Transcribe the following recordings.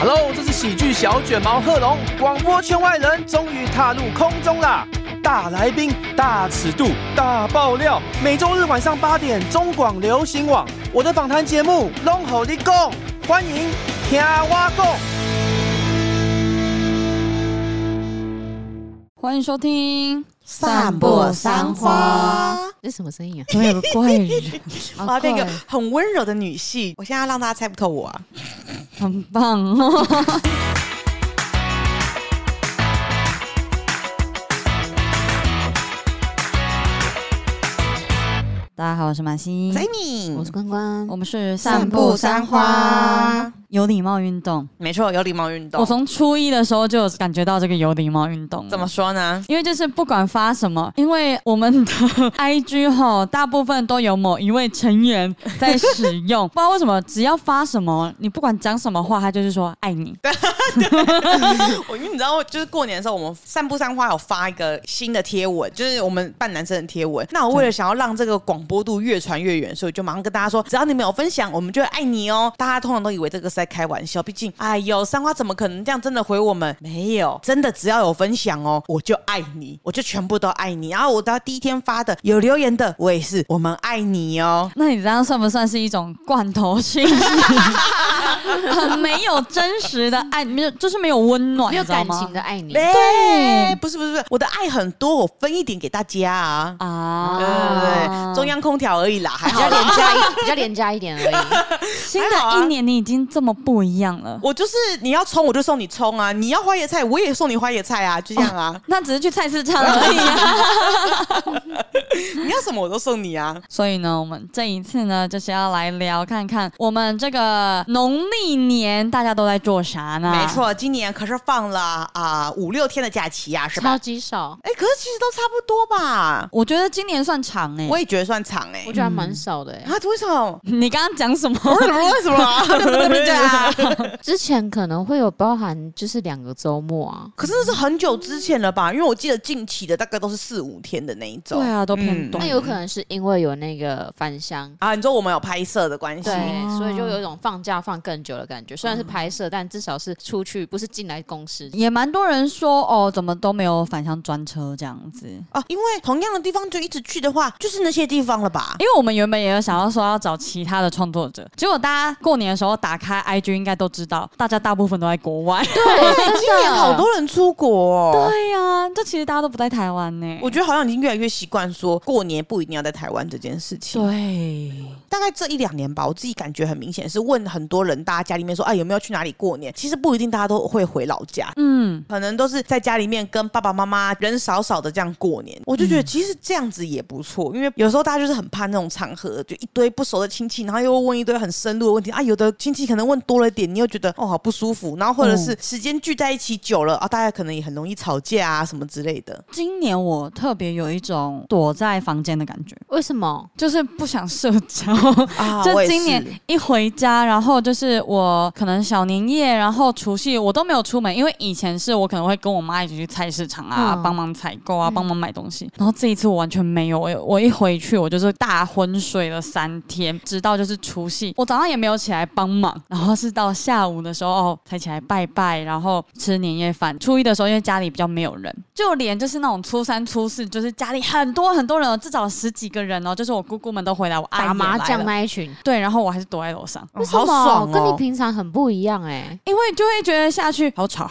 Hello， 这是喜剧小卷毛贺龙，广播圈外人终于踏入空中啦！大来宾、大尺度、大爆料，每周日晚上8点，中广流行网，我的访谈节目《拢予你讲》，欢迎听我讲。 欢迎收听散步三花。 这是什么声音啊？ 怎么有个怪人？ 我要变一个很温柔的女性，我现在要让大家猜不透我啊， 很棒哦！大家好，我是马西， 我是 Amy， 我是关关， 我们是散步三花。 有礼貌运动， 没错，有礼貌运动。 我从初一的时候就有感觉到这个有礼貌运动。 怎么说呢？ 因为就是不管发什么，因为我们的 IG 齁，大部分都有某一位成员在使用，不知道为什么，只要发什么，你不管讲什么话，他就是说爱你。 因为你知道，就是过年的时候，我们散步三花有发一个新的贴文，就是我们扮男生的贴文。那我为了想要让这个广播度越传越远，所以就马上跟大家说，只要你们有分享，我们就会爱你哦。大家通常都以为这个是在开玩笑，毕竟，哎呦，三花怎么可能这样真的回我们？没有，真的只要有分享哦，我就爱你，我就全部都爱你。然后我到第一天发的有留言的，我也是，我们爱你哦。 那你这样算不算是一种罐头信息？很没有真实的爱，没有，就是没有温暖， 没有感情的爱你。 对，不是，我的爱很多，我分一点给大家啊。对，中央空调而已啦，还好比较廉价一点而已。 新的一年你已经这么不一样了。 我就是你要葱我就送你葱啊，你要花椰菜我也送你花椰菜啊，就这样啊。 那只是去菜市场而已啊。 你要什么我都送你啊。 所以呢，我们这一次呢，就是要来聊看看我们这个农历年大家都在做啥呢？ 没错，今年可是放了5-6天的假期啊，是吧？ 超级少。 可是其实都差不多吧。 我觉得今年算长我也觉得算长我觉得还蛮少的为什么？ 你刚刚讲什么？ 为什么？对啊， 之前可能会有包含就是2个周末啊， 可是那是很久之前了吧？因为我记得近期的大概都是4-5天的那一种。 对啊，都偏短。 那有可能是因为有那个返乡啊，你说我们有拍摄的关系， 对，所以就有一种放假放更久的感觉。虽然是拍摄，但至少是出去，不是进来公司。 也蛮多人说怎么都没有返乡专车这样子因为同样的地方就一直去的话，就是那些地方了吧？ 因为我们原本也有想要说要找其他的创作者，结果大家过年的时候打开 IG 应该都知道，大家大部分都在国外。 对，今年好多人出国对呀，这其实大家都不在台湾呢。 我觉得好像已经越来越习惯说过年不一定要在台湾这件事情。 对， 大概这1-2年吧，我自己感觉很明显是问很多人，大家家里面说有没有去哪里过年？其实不一定大家都会回老家，可能都是在家里面跟爸爸妈妈人少少的这样过年。我就觉得其实这样子也不错，因为有时候大家就是很怕那种场合，就一堆不熟的亲戚，然后又问一堆很深入的问题有的亲戚可能问多了一点，你又觉得好不舒服，然后或者是时间聚在一起久了大家可能也很容易吵架啊什么之类的。 今年我特别有一种躲在房间的感觉。 为什么？ 就是不想社交就今年一回家，然后就是我可能小年夜然后除夕我都没有出门，因为以前是我可能会跟我妈一起去菜市场帮忙采购帮忙买东西，然后这一次我完全没有，我一回去我就是大昏睡了3天，直到就是除夕我早上也没有起来帮忙，然后是到下午的时候才起来拜拜，然后吃年夜饭。初一的时候因为家里比较没有人，就连就是那种初3初4就是家里很多人至少10几个人就是我姑姑们都回来，我阿姨也来了， 打麻将那一群。 对，然后我还是躲在楼上。 为什么？ 好爽跟你平常很不一样因为就会觉得下去好吵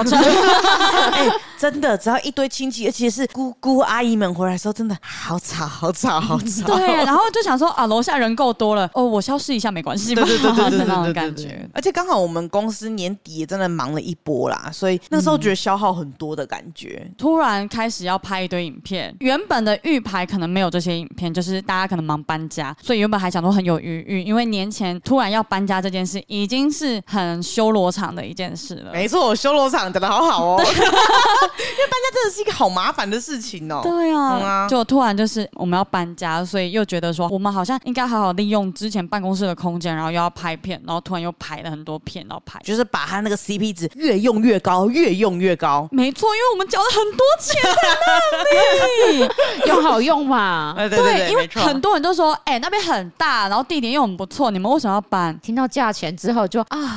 真的只要一堆亲戚，而且是姑姑阿姨们回来的时候，真的好吵。 对，然后就想说楼下人够多了我消失一下没关系吧，对那种感觉。 而且刚好我们公司年底也真的忙了一波啦，所以那时候觉得消耗很多的感觉。 突然开始要拍一堆影片，原本的预排可能没有这些影片，就是大家可能忙搬家，所以原本还想说很有余裕，因为年前突然要搬家这件事已经是很修罗场的一件事了。 没错，修罗场讲得好好因为搬家真的是一个好麻烦的事情对啊，就突然就是我们要搬家，所以又觉得说我们好像应该好好利用之前办公室的空间，然后又要拍片，然后突然又排了很多片要拍， 就是把它那个 CP 值越用越高。 没错，因为我们缴了很多钱在那里用好用嘛。 对， 因为很多人都说那边很大，然后地点又很不错，你们为什么要搬？ 听到价钱之后就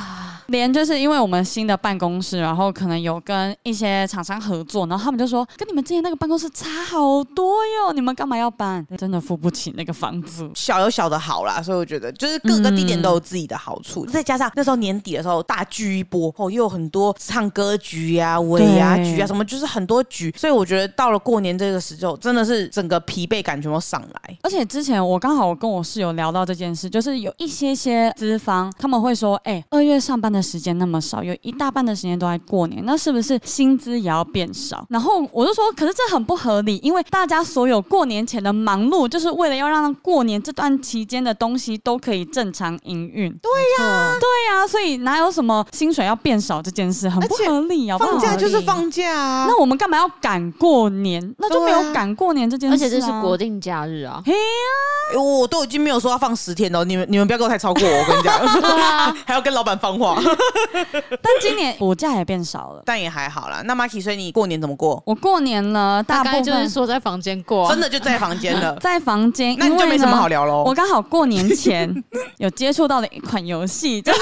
连就是因为我们新的办公室，然后可能有跟一些厂商合作，然后他们就说跟你们之前那个办公室差好多哟，你们干嘛要搬？真的付不起那个房租。 小有小的好啦，所以我觉得就是各个地点都有自己的好处，再加上那时候年底的时候大聚一波哦，又有很多唱歌局啊、尾牙局啊什么，就是很多局，所以我觉得到了过年这个时候，真的是整个疲惫感全部上来。 而且之前我刚好跟我室友聊到这件事，就是有一些资方他们会说，2月上班的时间那么少，有一大半的时间都在过年，那是不是薪资也要变少？然后我就说，可是这很不合理，因为大家所有过年前的忙碌，就是为了要让过年这段期间的东西都可以正常营运。 对呀， 所以哪有什么薪水要变少这件事，很不合理啊！ 放假就是放假啊， 那我们干嘛要赶过年？那就没有赶过年这件事啊， 而且这是国定假日啊。 嘿呀， 我都已经没有说要放10天了，你们不要给我太超过我跟你讲，还要跟老板放话。 但今年补假也变少了， 但也还好啦。那 Maki， 所以你过年怎么过？ 我过年呢，大部分就是说在房间过， 真的就在房间了， 在房间， 那你就没什么好聊喽。 我刚好过年前有接触到了一款游戏，就是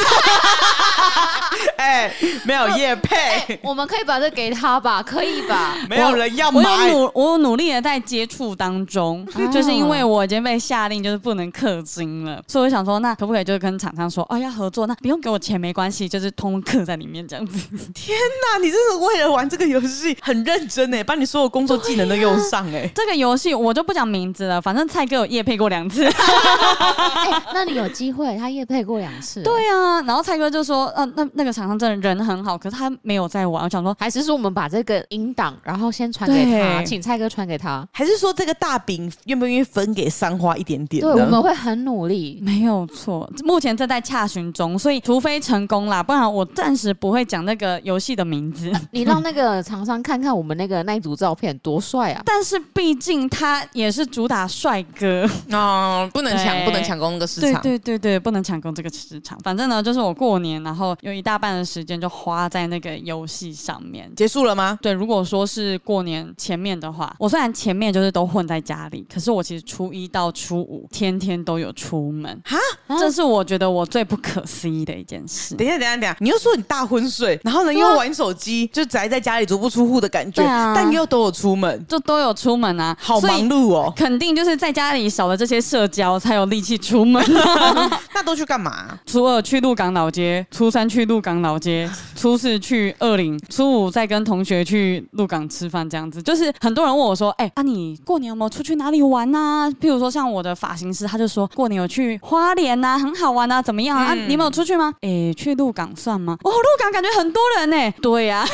没有业配， 我们可以把这给他吧，可以吧？ 没有人要买。 我努力的在接触当中，就是因为我已经被下令就是不能氪金了，所以我想说，那可不可以就跟厂商说，要合作，那不用给我钱没关系，就是通氪在里面这样子。 天哪，你真的为了玩这个游戏很认真把你所有工作技能都用上这个游戏我就不讲名字了，反正蔡哥有业配过2次。 那你有机会，他业配过2次。 对啊，然后蔡哥就说，那个厂商真的人很好，可是他没有在玩。我想说， 还是说我们把这个音档，然后先传给他，请蔡哥传给他， 还是说这个大饼愿不愿意分给三花一点点呢？ 对，我们会很努力， 没有错。目前正在洽询中，所以除非成功啦，不然我暂时不会讲那个游戏的名字。 你让那个厂商看看我们那一组照片多帅啊！ 但是毕竟他也是主打帅哥不能抢攻那个市场。 对，不能抢攻这个市场。反正呢，就是我过年，然后有一大半的时间就花在那个游戏上面。 结束了吗？ 对，如果说是过年前面的话，我虽然前面就是都混在家里，可是我其实初1到初5天天都有出门。这是我觉得我最不可思议的一件事。 等一下，你又说你大昏睡，然后呢又玩手机，就宅在家里足不出户的感觉，但又都有出门， 就都有出门啊， 好忙碌哦。 肯定就是在家里少了这些社交，才有力气出门。 那都去干嘛？ 初2去鹿港老街，初3去鹿港老街，初4去20，初5再跟同学去鹿港吃饭，这样子。就是很多人问我说，你过年有没有出去哪里玩啊？譬如说像我的发型师，他就说过年有去花莲啊，很好玩啊，怎么样啊？你们有出去吗？去鹿港算吗？鹿港感觉很多人呢。对呀，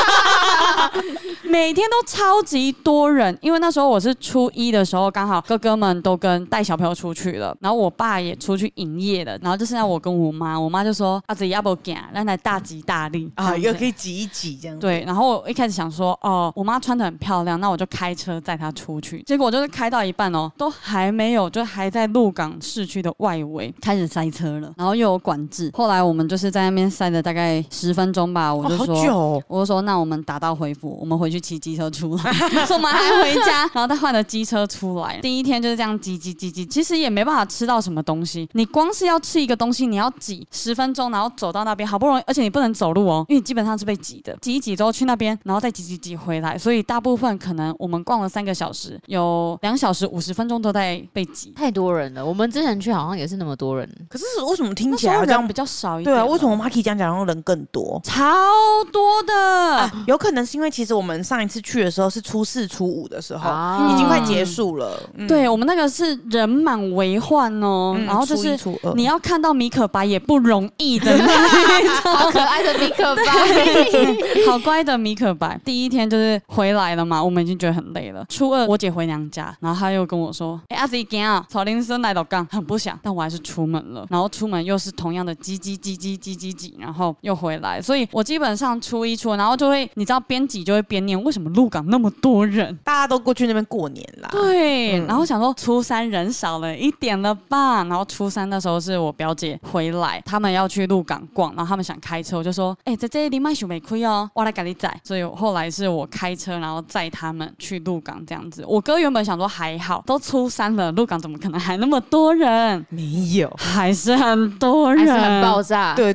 每天都超级多人，因为那时候我是初1的时候，刚好哥哥们都跟带小朋友出去了，然后我爸也出去营业了，然后就剩下我跟我妈就说自己要不要赶，让来大吉大利又可以挤一挤这样。 对，然后我一开始想说，我妈穿得很漂亮，那我就开车载她出去，结果就是开到一半都还没有，就还在鹿港市区的外围开始塞车了，然后又有管制，后来我们就是在那边塞了大概10分钟吧，我就说， 好久我就说那我们打道回府，我们回去骑机车出来，说我们还回家，然后他换了机车出来，第一天就是这样挤，其实也没办法吃到什么东西，你光是要吃一个东西，你要挤10分钟，然后走到那边，好不容易，而且你不能走路因为你基本上是被挤的，挤一挤之后去那边，然后再挤回来，所以大部分可能我们逛了3个小时，有2小时50分钟都在被挤， 太多人了。我们之前去好像也是那么多人， 可是为什么听起来好像比较少一点？ 对啊，为什么 Maki 讲然后人更多？ 超多的有可能是因为其实我们上一次去的时候是初4、初5的时候，已经快结束了。 对，我们那个是人满为患然后就是你要看到米可白也不容易的那一种， 好可爱的米可白， 好乖的米可白。第一天就是回来了嘛，我们已经觉得很累了。初2我姐回娘家，然后她又跟我说，阿自己惊啊，草林孙来到港，很不想，但我还是出门了。然后出门又是同样的挤，然后又回来，所以我基本上初1、初2，然后就会你知道边挤就会边念，为什么鹿港那么多人？ 大家都过去那边过年啦。 对，然后想说初3人少了一点了吧，然后初3那时候是我表姐回来，他们要去鹿港逛，然后他们想开车，我就说，在这里卖小没亏我来给你载。所以后来是我开车，然后载他们去鹿港这样子。我哥原本想说还好，都初3了，鹿港怎么可能还那么多人？ 没有， 还是很多人， 还是很爆炸。 对，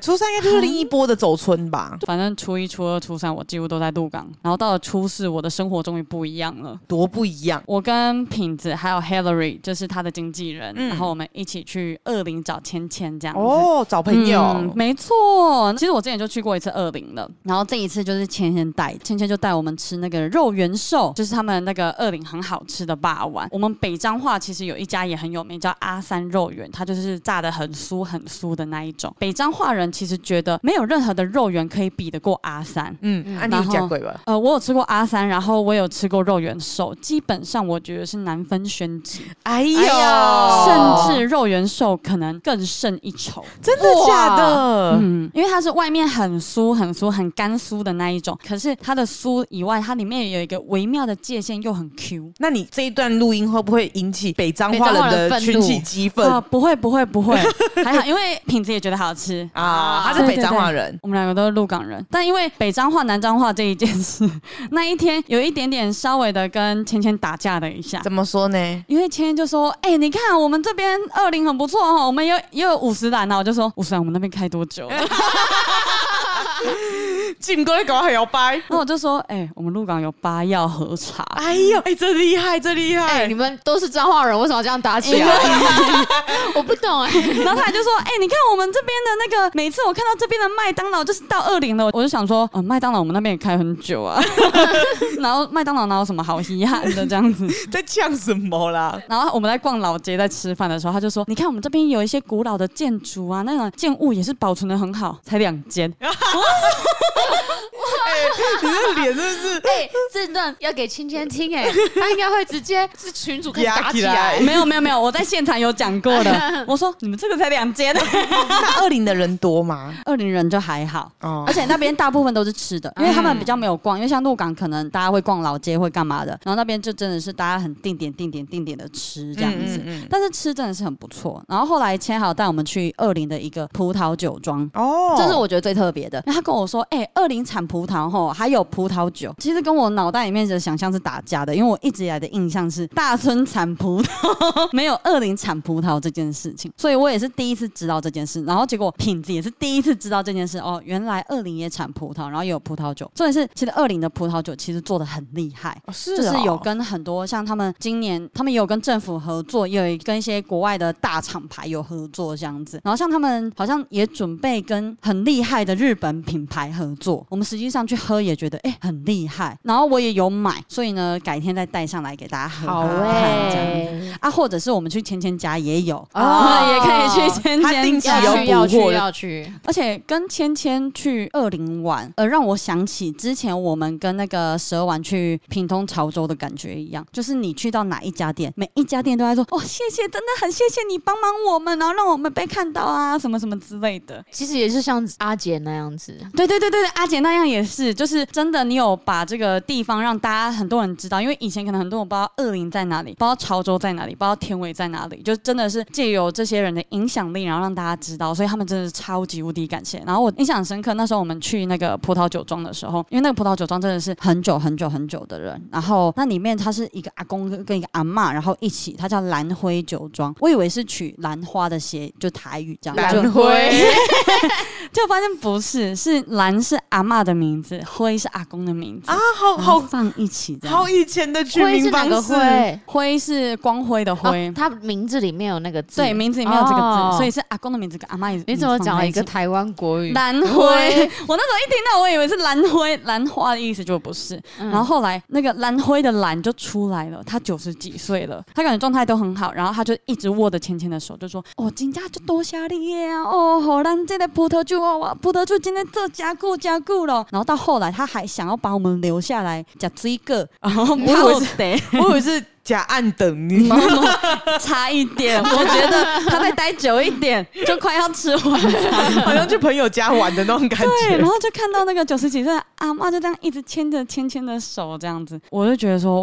初三应该就是另一波的走春吧。 反正初一、初二、初三我几乎都在鹿港，然后到了初四，我的生活终于不一样了。 多不一样！ 我跟品子还有 Hillary 就是他的经纪人，然后我们一起去20找芊芊这样子。 哦，找朋友。 没错。其实我之前就去过一次20了，然后这一次就是芊芊就带我们吃那个肉圆寿，就是他们那个20很好吃的霸丸。我们北彰化其实有一家也很有名，叫阿三肉圆，它就是炸的很酥的那一种。北彰化人其实觉得没有任何的肉圆可以比得过阿三。 你有加过吧？ 我有吃过阿三，然后我有吃过肉圆寿，基本上我觉得是难分轩轾。 哎呦， 甚至肉圆寿可能更胜一筹。 真的假的？ 因为它是外面很酥很干酥的那一种，可是它的酥以外，它里面有一个微妙的界限，又很 Q。 那你这一段录音会不会引起北彰化人的群起激愤？ 不会，还好，因为品质也觉得好吃啊。他是北彰化人， 我们两个都是鹿港人，但因为北彰化、南彰化这一件事，那一天有一点点稍微的跟芊芊打架了一下。 怎么说呢？ 因为芊芊就说：“你看我们这边20很不错哦，我们也有50兰啊。”我就说：“50兰我们那边开多久了？” 进过来搞还要掰， 然后我就说，我们鹿港有8药喝茶。 哎呦，这厉害， 你们都是彰化人，为什么要这样打起来？我不懂然后他就说，你看我们这边的那个，每次我看到这边的麦当劳就是到20了，我就想说，麦当劳我们那边也开很久啊，然后麦当劳哪有什么好遗憾的这样子？ 在呛什么啦？ 然后我们在逛老街在吃饭的时候，他就说，你看我们这边有一些古老的建筑啊，那种建物也是保存得很好，才2间。 你的脸真的是这段要给芊芊听他应该会直接是群主开始打起来。 没有，我在现场有讲过的。我说你们这个才2间。 那20的人多吗 ？20人就还好，而且那边大部分都是吃的，因为他们比较没有逛，因为像鹿港可能大家会逛老街会干嘛的，然后那边就真的是大家很定点的吃这样子，但是吃真的是很不错。然后后来千豪带我们去20的一个葡萄酒庄，这是我觉得最特别的。他跟我说，20产葡萄吼，还有葡萄酒，其实跟我脑袋里面的想象是打架的，因为我一直以来的印象是大村产葡萄，没有20产葡萄这件事情，所以我也是第一次知道这件事。然后结果品质也是第一次知道这件事哦，原来20也产葡萄，然后也有葡萄酒。重点是，其实20的葡萄酒其实做的很厉害，就是有跟很多像他们今年他们也有跟政府合作，也有跟一些国外的大厂牌有合作这样子。然后像他们好像也准备跟很厉害的日本品牌合作，我们实际上去喝也觉得很厉害，然后我也有买，所以呢改天再带上来给大家喝。 好啊，或者是我们去芊芊家也有也可以去芊芊家， 要去。 而且跟芊芊去20玩，让我想起之前我们跟那个蛇丸去屏东潮州的感觉一样，就是你去到哪一家店，每一家店都在说谢谢，真的很谢谢你帮忙我们，然后让我们被看到啊，什么什么之类的。 其实也是像阿姐那样子， 对，阿姐那样也是，就是真的你有把这个地方让大家很多人知道，因为以前可能很多人不知道20在哪里，不知道潮州在哪里，不知道田尾在哪里，就真的是借由这些人的影响力，然后让大家知道，所以他们真的是超级无敌感谢。然后我印象很深刻，那时候我们去那个葡萄酒庄的时候，因为那个葡萄酒庄真的是很久的人，然后那里面他是一个阿公跟一个阿嬷，然后一起，他叫兰辉酒庄，我以为是取兰花的谐，就台语这样， 兰辉， 就发现不是，是兰是阿嬷的名字，辉是阿公的名字啊，好放一起这样， 好以前的取名方式。 辉是光辉的辉， 他名字里面有那个字， 对，名字里面有这个字，所以是阿公的名字跟阿嬷。 你怎么讲了一个台湾国语？ 兰辉，我那时候一听到，我以为是兰辉，兰花的意思就不是。然后后来那个兰辉的兰就出来了，他90几岁了，他感觉状态都很好，然后他就一直握着芊芊的手，就说：“真的就多谢你啊！好咱这个葡萄酒葡萄酒今天做加久了。”然后到后来他还想要把我们留下来吃水果，然后我以为是假暗等你， 差一点，我觉得他再待久一点就快要吃完饭， 好像去朋友家玩的那种感觉。 对，然后就看到那个90几岁的阿嬷就这样一直牵着芊芊的手这样子，我就觉得说哇，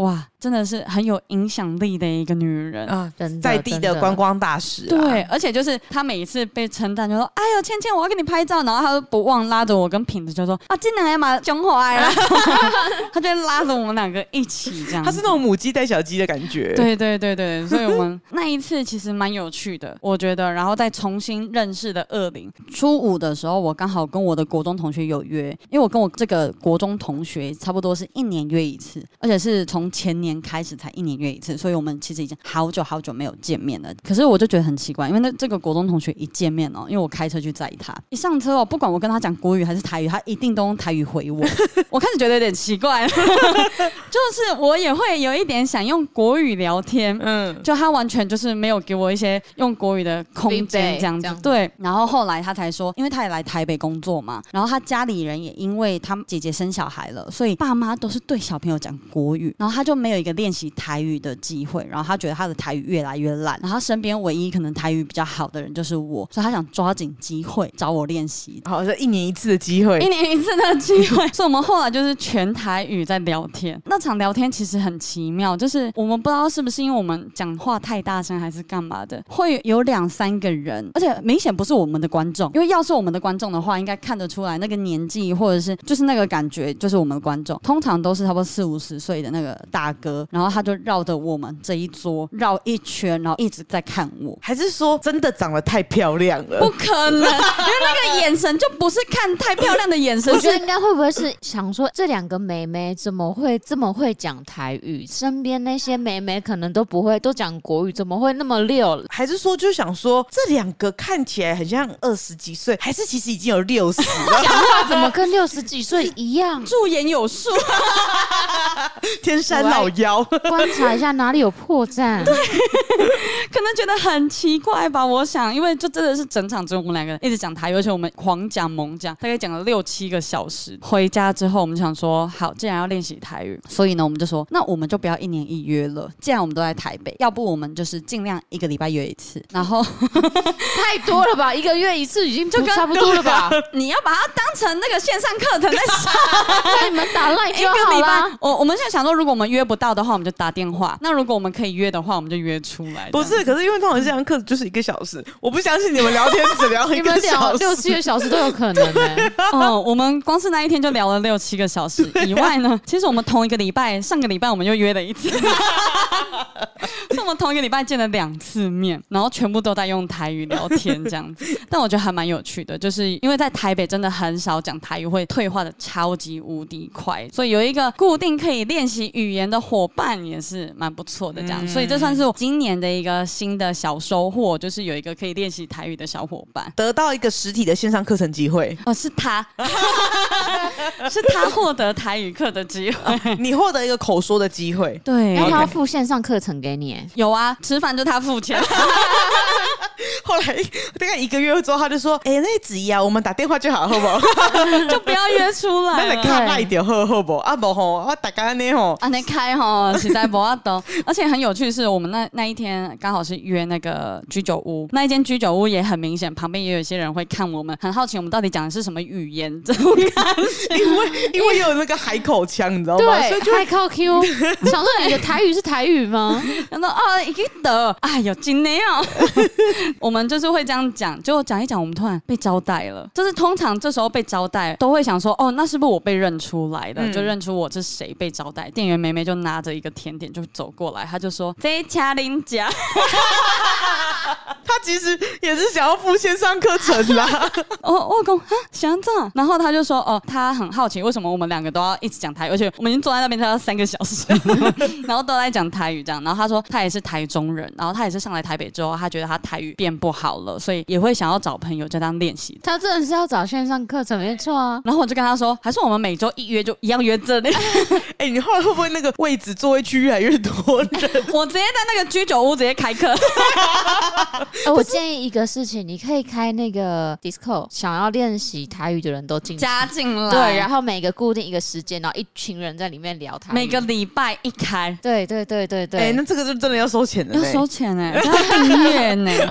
真的是很有影响力的一个女人啊， 在地的观光大使。 对，而且就是她每一次被称赞就说：“哎呦，芊芊，我要跟你拍照。”然后她都不忘拉着我跟品子就说：“啊，这两个嘛讲话呀。”她就拉着我们两个一起这样。 她是那种母鸡带小鸡的感觉。 对对对对，所以我们那一次其实蛮有趣的，我觉得。然后再重新认识的20初5的时候，我刚好跟我的国中同学有约，因为我跟我这个国中同学差不多是1年约一次，而且是从前年开始才1年约一次，所以我们其实已经好久没有见面了。可是我就觉得很奇怪，因为这个国中同学一见面因为我开车去载他，一上车不管我跟他讲国语还是台语，他一定都用台语回我。我开始觉得有点奇怪，就是我也会有一点想用国语聊天，就他完全就是没有给我一些用国语的空间这样子。对，然后后来他才说，因为他也来台北工作嘛，然后他家里人也因为他姐姐生小孩了，所以爸妈都是对小朋友讲国语，然后他就没有一个练习台语的机会，然后他觉得他的台语越来越烂，然后他身边唯一可能台语比较好的人就是我，所以他想抓紧机会找我练习。 好，是1年1次的机会，1 年1次的机会。所以我们后来就是全台语在聊天。那场聊天其实很奇妙，就是我们不知道是不是因为我们讲话太大声还是干嘛的，会有2-3个人，而且明显不是我们的观众，因为要是我们的观众的话，应该看得出来那个年纪或者是就是那个感觉，就是我们的观众通常都是差不多40-50岁的那个大哥，然后他就绕着我们这一桌绕一圈，然后一直在看我。 还是说真的长得太漂亮了？ 不可能，因为那个眼神就不是看太漂亮的眼神。 我觉得应该会不会是想说这2个妹妹怎么会这么会讲台语，身边那些妹妹可能都不会，都讲国语，怎么会那么溜？ 还是说就想说这2个看起来很像20几岁，还是其实已经有60了？ 讲话怎么跟60几岁一样？ 驻颜有术， 天山老妖。 观察一下哪里有破绽。 对，可能觉得很奇怪吧，我想，因为就真的是整场只有我们2个人一直讲台语，而且我们狂讲猛讲，大概讲了6-7个小时。回家之后我们想说，好，既然要练习台语，所以呢我们就说，那我们就不要1年1约了，既然我们都在台北，要不我们就是尽量1个礼拜约一次。然后太多了吧，1个月1次已经就差不多了吧？ 你要把它当成那个线上课程在上， 那你们打LINE就好啦。 我们现在想说，如果我们约不到的话，我们就打电话；那如果我们可以约的话，我们就约出来。 不是，可是因为通常这堂课就是1个小时，我不相信你们聊天只聊1个小时 ，6-7个小时都有可能我们光是那一天就聊了6-7个小时以外呢，其实我们同一个礼拜，上个礼拜我们又约了1次，所以我们同一个礼拜见了2次面，然后全部都在用台语聊天这样子。但我觉得还蛮有趣的，就是因为在台北真的很少讲台语，会退化的超级无敌快，所以有一个固定可以练习语言的伙伴也是蛮不错的这样。所以这算是我今年的一个新的小收获，就是有一个可以练习台语的小伙伴， 得到一个实体的线上课程机会。 是他是他获得台语课的机会， 你获得一个口说的机会。 对， 因为他要付线上课程给你。 有啊，吃饭就他付钱。 后来大概1个月之后，他就说：“那子怡啊，我们打电话就好，好不好？ 就不要约出来了。 那看那一点好不好？啊不吼，我大家呢吼， 啊你开吼，实在不要懂。而且很有趣是，我们那一天刚好是约那个居酒屋，那一间居酒屋也很明显，旁边也有一些人会看我们，很好奇我们到底讲的是什么语言，这种感觉。 因为有那个海口腔，你知道吗？ 对，海口 Q。想说你的台语是台语吗？ 然后一个的，哎呦，今天哦。我们就是会这样讲，结果讲一讲，我们突然被招待了。就是通常这时候被招待，都会想说，哦，那是不是我被认出来的？就认出我是谁被招待。店员妹妹就拿着一个甜点就走过来，她就说：“这掐林家。” 他其实也是想要付线上课程啦。 我讲啊，想这样，然后他就说，哦，他很好奇为什么我们2个都要一直讲台语，而且我们已经坐在那边要3个小时，然后都在讲台语这样。然后他说他也是台中人，然后他也是上来台北之后，他觉得他台语变不好了，所以也会想要找朋友就这样练习。 他真的是要找线上课程，没错啊。 然后我就跟他说，还是我们每周一约就一样约这里。 你后来会不会那个位置座位区越来越多人？ 我直接在那个居酒屋直接开课。 我建议一个事情，你可以开那个 Discord， 想要练习台语的人都加进来， 对，然后每个固定一个时间，然后一群人在里面聊台语， 每个礼拜一开， 对。 那这个就真的要收钱了， 要收钱要订阅呢。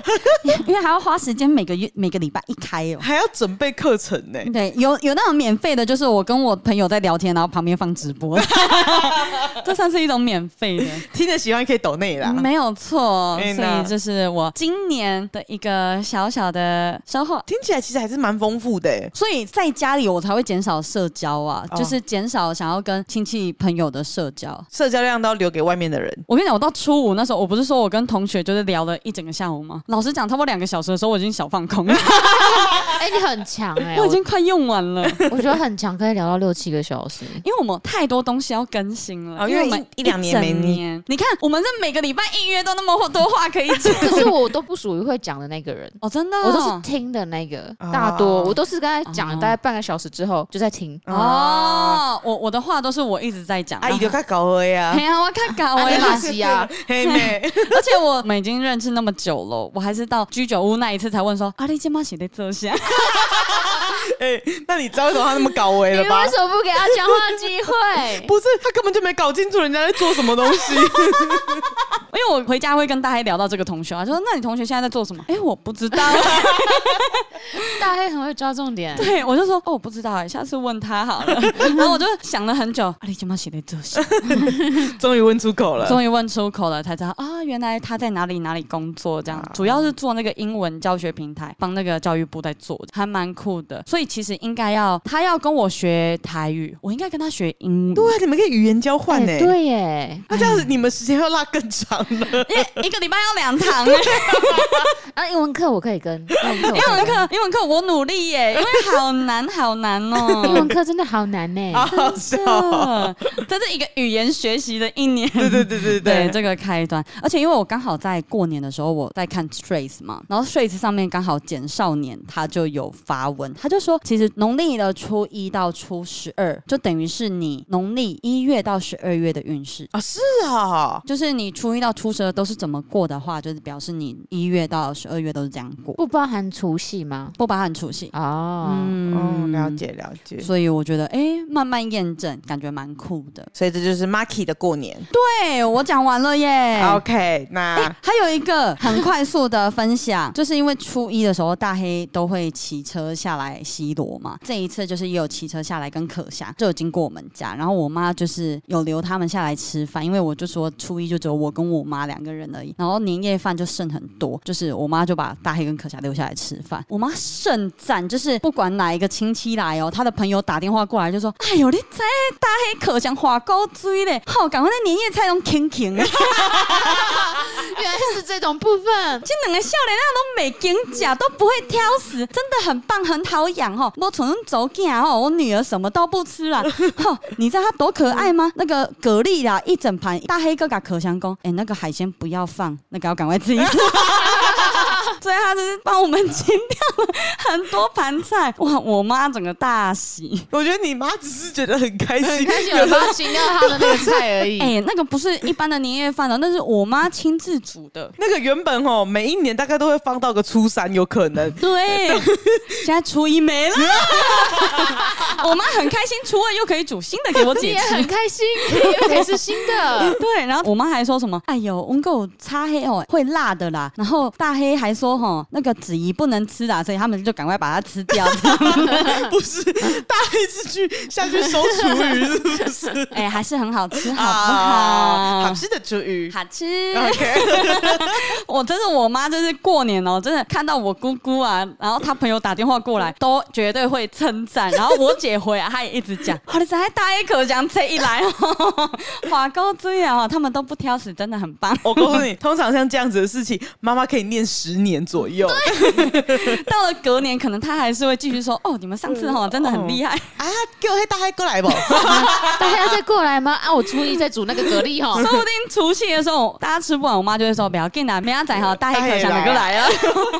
因为还要花时间每个礼拜一开哦， 还要准备课程呢。 对，有那种免费的，就是我跟我朋友在聊天，然后旁边放直播，这算是一种免费的。 听着喜欢可以抖内啦， 没有错。所以这是我今年的一个小小的收获， 听起来其实还是蛮丰富的。 所以在家里我才会减少社交啊，就是减少想要跟亲戚朋友的社交量都要留给外面的人。 我跟你讲，我到初5那时候，我不是说我跟同学就是聊了一整个下午吗？老实讲，差不多2个小时的时候，我已经小放空了。 你很强我已经快用完了。 我觉得很强，可以聊到6、7个小时， 因为我们太多东西要更新了。 因为我们1、2年没念。 你看，我们这每个礼拜1约都那么多话可以讲， 可是我都不属于会讲的那个人哦，真的， 我都是听的那个，大多我都是跟他讲了大概半个小时之后就在听。 我的话都是我一直在讲。 阿姨就看搞的呀， 嘿啊，我看搞的马西啊， 嘿妹。 而且我们已经认识那么久了，我还是到居酒屋那一次才问说，你今晚是在做啥？ 那你知道为什么他那么搞维了吧？ 你为什么不给他讲话机会？ 不是，他根本就没搞清楚人家在做什么东西。 因为我回家会跟大黑聊到这个同学啊，就说那你同学现在在做什么？我不知道。 大黑很会抓重点。 对，我就说我不知道下次问他好了。然后我就想了很久，你今晚是在做啥？ 终于问出口了， 才知道原来他在哪里工作，这样主要是做那个英文教学平台，帮那个教育部在做，还蛮酷的。所以其实应该他要跟我学台语，我应该跟他学英语。 对啊，你们可以语言交换呢。 对耶， 那这样子你们时间要拉更长了， 一个礼拜要2堂。 英文课我可以跟英文课我努力耶，因为好难哦。 英文课真的好难呢， 好笑。 这是一个语言学习的1年。 对， 这个开端。而且因为我刚好在过年的时候我在看 Straits 嘛，然后 Straits 上面刚好简少年他就有发文，他就说其实农历的初1到初12就等于是你农历1月到12月的运势啊。是啊， 就是你初1到初12都是怎么过的话，就是表示你1月到12月都是这样过。 不包含除夕吗？ 不包含除夕。 了解。 所以我觉得慢慢验证感觉蛮酷的。 所以这就是 Maki 的过年。 对，我讲完了耶。 OK， 那还有一个很快速的分享，就是因为初1的时候大黑都会骑车下来西螺嘛，这一次就是也有骑车下来跟可霞就有经过我们家，然后我妈就是有留他们下来吃饭，因为我就说初1就只有我跟我妈2个人而已，然后年夜饭就剩很多，就是我妈就把大黑跟可霞留下来吃饭。我妈盛赞，就是不管哪一个亲戚来他的朋友打电话过来就说，哎呦你知大黑可霞花高追嘞，好赶快那年夜菜都轻轻的。 原来是这种部分， 这2个少年都没经假，都不会挑食，真的很棒，很好养哦。我从走囝哦，我女儿什么都不吃啦。你知道她多可爱吗？那个蛤蜊啦，一整盘，大黑哥给可香公，那个海鲜不要放，那个要赶快自己。所以他就是帮我们清掉了很多盘菜，哇！我妈整个大喜。 我觉得你妈只是觉得很开心， 有帮她清掉她的那个菜而已。 那个不是一般的年夜饭哦，那是我妈亲自煮的。 那个原本每一年大概都会放到个初3，有可能。 对，现在初1没了。我妈很开心，初2又可以煮新的给我姐吃， 也很开心，又可以吃新的。 对，然后我妈还说什么？哎呦，我狗擦黑会辣的啦。然后大黑还说那个子怡不能吃啦，所以他们就赶快把它吃掉。 不是，大黑是下去收厨余，是不是？ 还是很好吃，好不好？ 好吃的厨余， 好吃。 OK。 我真是我妈，就是过年真的看到我姑姑啊，然后她朋友打电话过来，都绝对会称赞。然后我姐回来，她也一直讲，你知道大黑可讲这一来花高追啊，他们都不挑食，真的很棒。 我告诉你，通常像这样子的事情，妈妈可以念10年左右。 到了隔年，可能她还是会继续说，你们上次真的很厉害啊，给我大黑过来吧。 大黑要再过来吗？我初1再煮那个蛤蜊说不定除夕的时候大家吃不完，我妈就会说不要紧啦，明仔载大黑可想的过来了。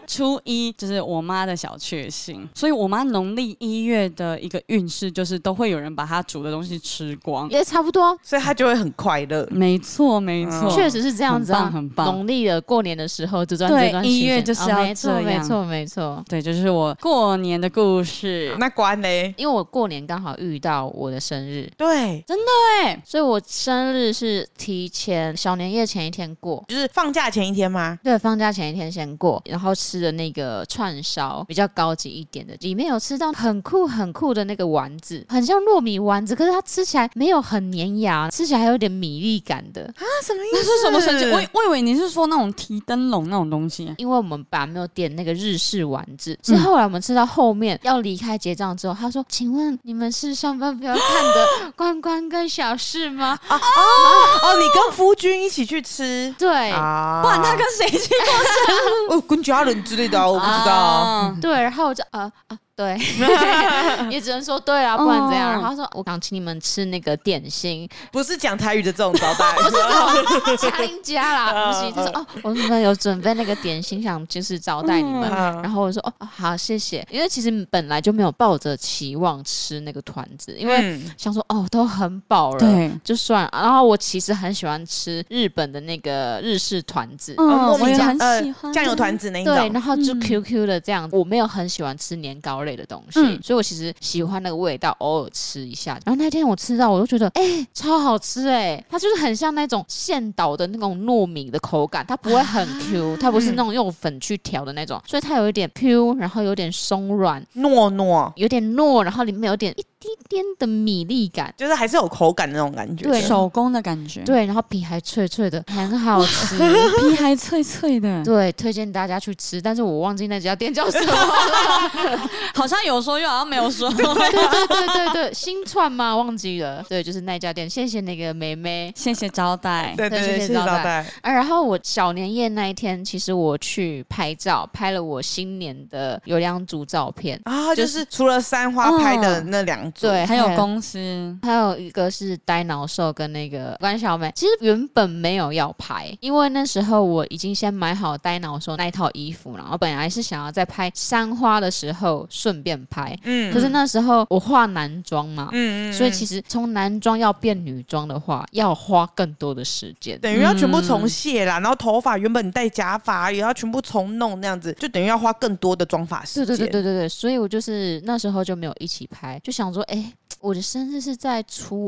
初一就是我妈的小确幸，所以我妈农历1月的一个运势就是都会有人把她煮的东西吃光， 也差不多， 所以她就会很快乐。 没错没错， 确实是这样子啊， 很棒。 农历的过年的时候，这段 1月就是要这样， 没错， 对，就是我过年的故事。 那关嘞， 因为我过年刚好遇到我的生日， 对， 真的哎， 所以我生日是提前小年夜前一天过， 就是放假前一天吗？ 对，放假前一天先过，然后吃的那个串烧比较高级一点的，里面有吃到很酷的那个丸子，很像糯米丸子，可是它吃起来没有很粘牙，吃起来还有点米粒感的啊，什么意思？ 那是什么神奇？我以为你是说那种提灯笼那种东西， 因为我们本来没有点那个日式丸子，是后来我们吃到后面要离开结账之后，他说：“请问你们是上班不要看的关关跟小事吗？” 哦，你跟夫君一起去吃， 对， 不然他跟谁去过生日？ 跟家人之类的，我不知道。 对，然后我就对，也只能说对啊，不然怎样？然后他说我想请你们吃那个点心， 不是讲台语的这种招待， 不是这种嘉玲家啦，不是。他说我们有准备那个点心，想就是招待你们。然后我说好，谢谢。因为其实本来就没有抱着期望吃那个团子，因为想说都很饱了， 对， 就算。然后我其实很喜欢吃日本的那个日式团子， 我也很喜欢酱油团子那一种， 对，然后就 QQ 的这样子。我没有很喜欢吃年糕类的东西，所以我其实喜欢那个味道，偶尔吃一下。然后那天我吃到，我就觉得超好吃它就是很像那种现捣的那种糯米的口感，它不会很 Q，它不是那种用粉去调的那种，所以它有一点 Q， 然后有点松软糯， 有点糯，然后里面有点一滴点的米粒感， 就是还是有口感的那种感觉， 对， 手工的感觉， 对，然后皮还脆脆的，很好吃， 皮还脆脆的， 对，推荐大家去吃，但是我忘记那家店叫什么了， 好像有说又好像没有说， 对，新串吗？忘记了，对，就是那家店，谢谢那个妹妹， 谢谢招待， 对，谢谢招待。 然后我小年夜那一天，其实我去拍照，拍了我新年的有2组照片啊，就是除了3花拍的那2组， 对， 还有公司， 还有一个是呆脑兽跟那个关小美。其实原本没有要拍，因为那时候我已经先买好呆脑兽那一套衣服，然后本来是想要在拍3花的时候顺便拍，可是那时候我化男装嘛，所以其实从男装要变女装的话，要花更多的时间， 等于要全部重卸啦，然后头发原本你戴假发也要全部重弄，那样子就等于要花更多的妆发时间。 对，所以我就是那时候就没有一起拍，就想说，我的生日是在初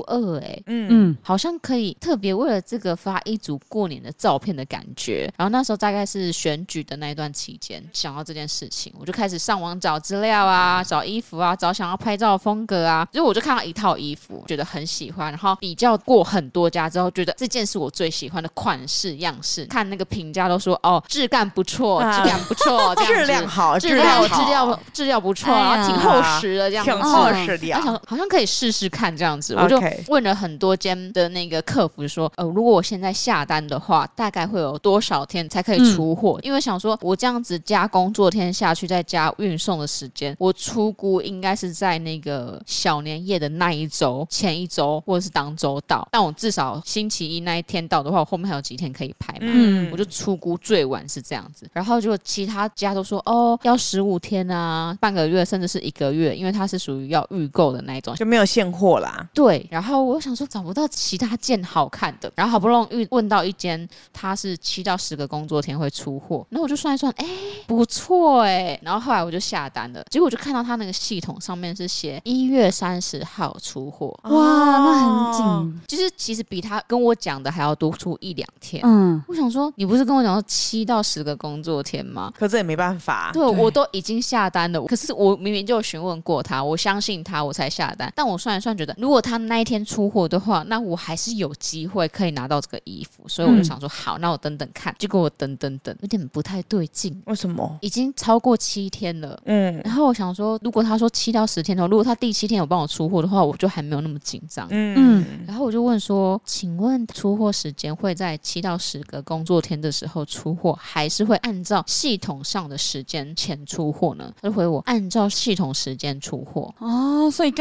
2，好像可以特别为了这个发一组过年的照片的感觉。然后那时候大概是选举的那一段期间，想到这件事情，我就开始上网找资料啊，找衣服啊，找想要拍照的风格啊。所以我就看到一套衣服，觉得很喜欢，然后比较过很多家之后，觉得这件是我最喜欢的款式样式。看那个评价都说质感不错，质量不错，这样子质量好， 质量不错，然后挺厚实的这样子， 挺厚实的， 好像可以试试看这样子。我就问了很多间的那个客服，就说如果我现在下单的话，大概会有多少天才可以出货？因为想说我这样子加工作天下去，再加运送的时间，我出估应该是在那个小年夜的那一周、前一周或者是当周到。但我至少星期一那一天到的话，我后面还有几天可以拍嘛，我就出估最晚是这样子。然后就其他家都说要15天啊，半个月甚至是1个月，因为它是属于要预购的那一种， 就没有现货啦。 对，然后我想说找不到其他件好看的，然后好不容易问到一间，它是7到10个工作天会出货，然后我就算一算，不错然后后来我就下单了，结果我就看到它那个系统上面是写1月30号出货， 哇，那很紧， 就是其实比他跟我讲的还要多出1-2天。我想说你不是跟我讲说7到10个工作天吗？ 可这也没办法， 对，我都已经下单了，可是我明明就有询问过他，我相信他我才下单，但我算一算觉得如果他那一天出货的话，那我还是有机会可以拿到这个衣服，所以我就想说好，那我等等看。结果我等有点不太对劲。 为什么？ 已经超过7天了，然后我想说如果他说7到10天的话，如果他第7天有帮我出货的话，我就还没有那么紧张。然后我就问说请问出货时间会在7到10个工作天的时候出货，还是会按照系统上的时间前出货呢？他就回我按照系统时间出货。 所以跟你估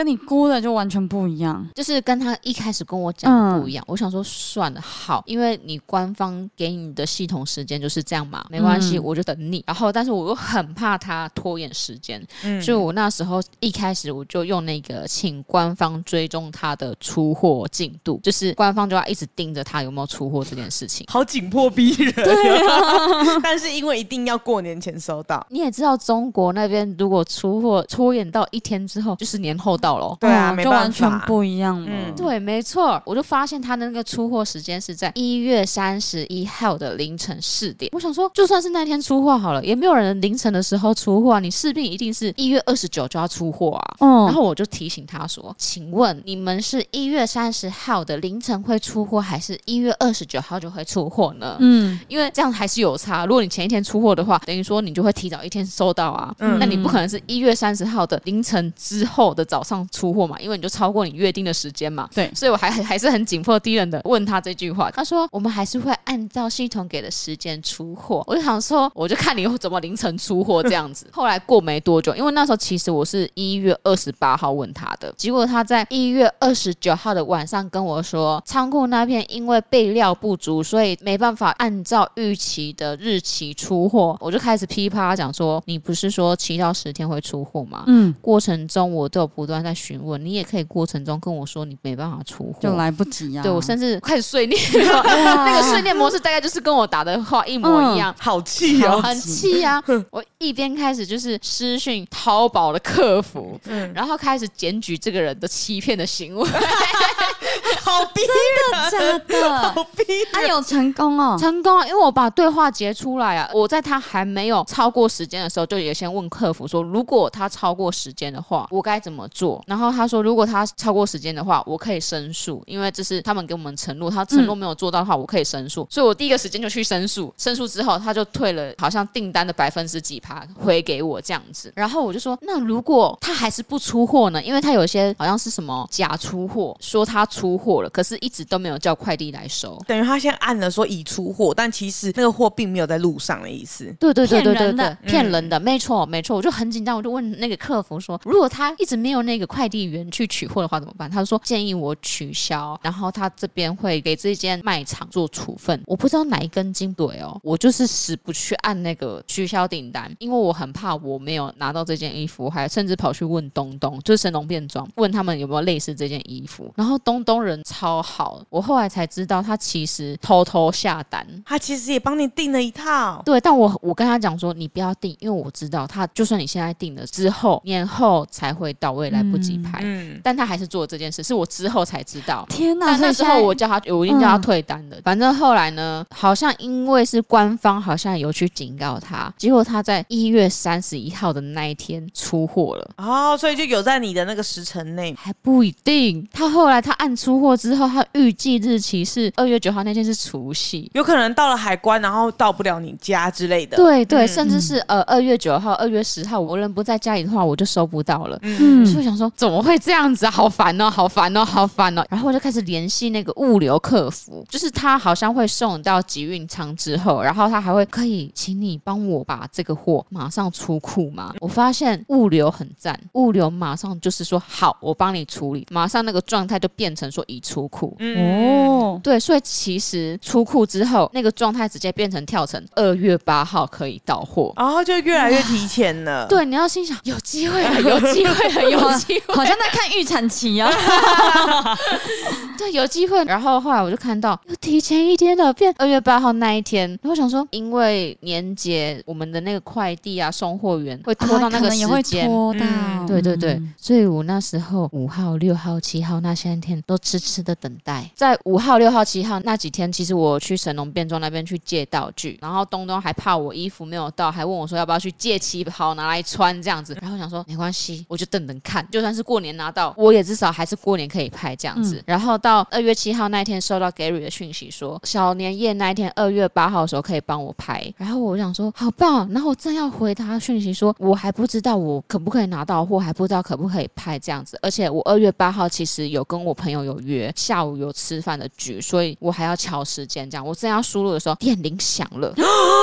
出的就完全不一样， 就是跟他一开始跟我讲的不一样。我想说算了，好，因为你官方给你的系统时间就是这样嘛，没关系，我就等你。然后但是我又很怕他拖延时间，所以我那时候一开始我就用那个请官方追踪他的出货进度，就是官方就要一直盯着他有没有出货这件事情。 好紧迫逼人。 对啊但是因为一定要过年前收到， 你也知道中国那边如果出货拖延到1天之后，就是年后到了。 对啊，没办法， 就完全不一样了。 对，没错，我就发现他的那个出货时间是在1月31号的凌晨4点。我想说，就算是那天出货好了，也没有人凌晨的时候出货啊，你势必一定是1月29就要出货啊。然后我就提醒他说，请问你们是1月30号的凌晨会出货，还是1月29号就会出货呢？因为这样还是有差。如果你前一天出货的话，等于说你就会提早1天收到啊。那你不可能是1月30号的凌晨之后的早上出货嘛，因为你就超过你约定的时间嘛。 对， 所以我还是很紧迫低人的问他这句话。他说我们还是会按照系统给的时间出货。我就想说，我就看你怎么凌晨出货这样子。后来过没多久，因为那时候其实我是1月28号问他的，结果他在1月29号的晚上跟我说，仓库那边因为备料不足，所以没办法按照预期的日期出货。我就开始噼啪讲说，你不是说7到10天会出货吗？过程中我都有不断在询问，你也可以过程中跟我说你没办法出货， 就来不及啊。 对，我甚至开始碎念那个碎念模式大概就是跟我打的话一模一样。 好气哦， 很气啊。我一边开始就是私讯淘宝的客服，然后开始检举这个人的欺骗的行为。 好逼人， 真的假的？ 好逼人。 他有成功哦， 成功啊！因为我把对话截出来啊，我在他还没有超过时间的时候，就也先问客服说，如果他超过时间的话，我该怎么做？然后他说，如果他超过时间的话，我可以申诉，因为这是他们给我们承诺，他承诺没有做到的话，我可以申诉。所以我第一个时间就去申诉，申诉之后他就退了好像订单的几%回给我这样子。然后我就说，那如果他还是不出货呢？因为他有一些好像是什么假出货，说他出货了，可是一直都没有叫快递来收， 等于他先按了说已出货，但其实那个货并没有在路上的意思。 对，骗人的，没错。我就很紧张，我就问那个客服说，如果他一直没有那个快递员去取货的话怎么办？他说建议我取消，然后他这边会给这间卖场做处分。我不知道哪一根筋对哦，我就是死不去按那个取消订单，因为我很怕我没有拿到这件衣服，还甚至跑去问东东，就是神农变装，问他们有没有类似这件衣服。然后东东人超好，我后来才知道他其实偷偷下单， 他其实也帮你订了一套。 对，但我跟他讲说你不要订，因为我知道他就算你现在订了之后年后才会到，我也来不及拍。但他还是做了这件事，是我之后才知道。 天哪！ 但那时候我已经叫他退单了。反正后来呢，好像因为是官方好像有去警告他，结果他在1月31号的那一天出货了。 哦，所以就有在你的那个时辰内。 还不一定，他后来他按出货之后，他预计日期是2月9号那天是除夕， 有可能到了海关然后到不了你家之类的。 对，甚至是2月9号2月10号我人不在家里的话我就收不到了。所以我想说怎么会这样子啊，好烦哦。然后我就开始联系那个物流客服，就是他好像会送到集运仓之后，然后他还会可以请你帮我把这个货马上出库吗？我发现物流很赞，物流马上就是说好，我帮你处理，马上那个状态就变成说已出库。对，所以其实出库之后那个状态直接变成跳成2月8号可以到货， 然后就越来越提前了。 对，你要心想有机会了，有机会了，有机会， 好像在看预产期啊。 对，有机会。然后后来我就看到又提前1天了，变2月8号那一天。然后我想说，因为年节我们的那个快递啊，送货员会拖到那个时间， 可能也会拖到。 对，所以我那时候5号、6号、7号那3天都痴痴的等待。在5号、6号、7号那几天，其实我去神农变装那边去借道具，然后东东还怕我衣服没有到，还问我说要不要去借旗袍拿来穿这样子。然后我想说没关系，我就等等看，就算是过年拿到，我也至少还是过年可以拍这样子。然后到2月7号那一天收到 Gary 的讯息说小年夜那一天2月8号的时候可以帮我拍，然后我想说好棒，然后我正要回他讯息说我还不知道我可不可以拿到货，还不知道可不可以拍这样子，而且我2月8号其实有跟我朋友有约下午有吃饭的局，所以我还要调时间这样。我正要输入的时候电铃响了